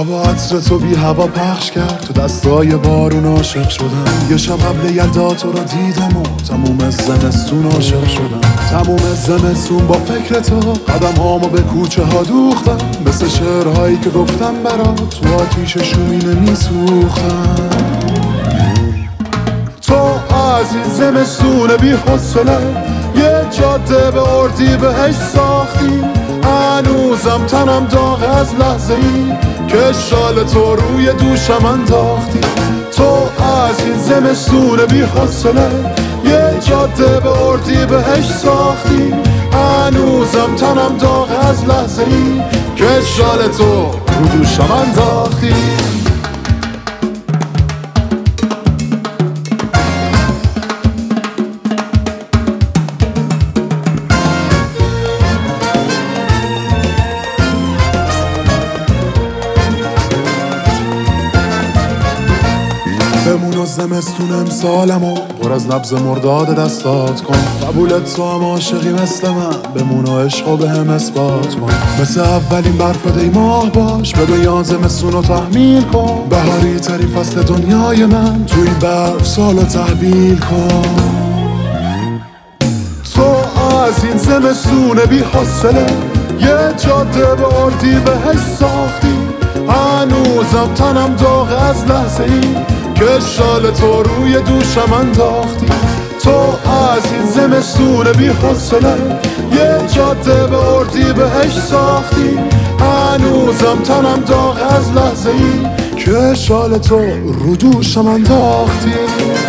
هوا عطر تو بی هوا پخش کرد، تو دستای بارون عاشق شدم. یه شب قبل یلدا تو را دیدم و تموم زمستون عاشق شدم. تموم زمستون با فکر تو قدم هامو به کوچه ها دوختم، مثل شعرهایی که گفتم برات تو آتیش شومینه میسوختم. تو از این زمستون بی حوصله یه جاده به اردی بهش ساختی. هنوزم تنم داغ از لحظه ای که شال تو روی دوشم انداختی. تو از این زمستون بی حوصله یه جاده به اردی بهش ساختی. هنوزم تنم داغ از لحظه ای که شال تو رو دوشم انداختی. بمون و زمستون امسالمو پر از نبض مرداد دستات کن. قبولت تو هم عاشقی مثل من، بمون و عشقو به هم اثبات کن. مثل اولین برف دی ماه باش، به دنیا زمستونو تحمیل کن. بهاری تری فصل دنیای من، توی برف سالو تحویل کن. تو از این زمستون بی حوصله یه جاده به اردی بهش ساختی. هنوزم تنم داغ از لحظه ای که شال تو روی دوشم انداختی. تو از این زمستون بی حوصله یه جاده به اردی بهش ساختی. هنوزم تنم داغ از لحظه ای که شال تو رو دوشم انداختی.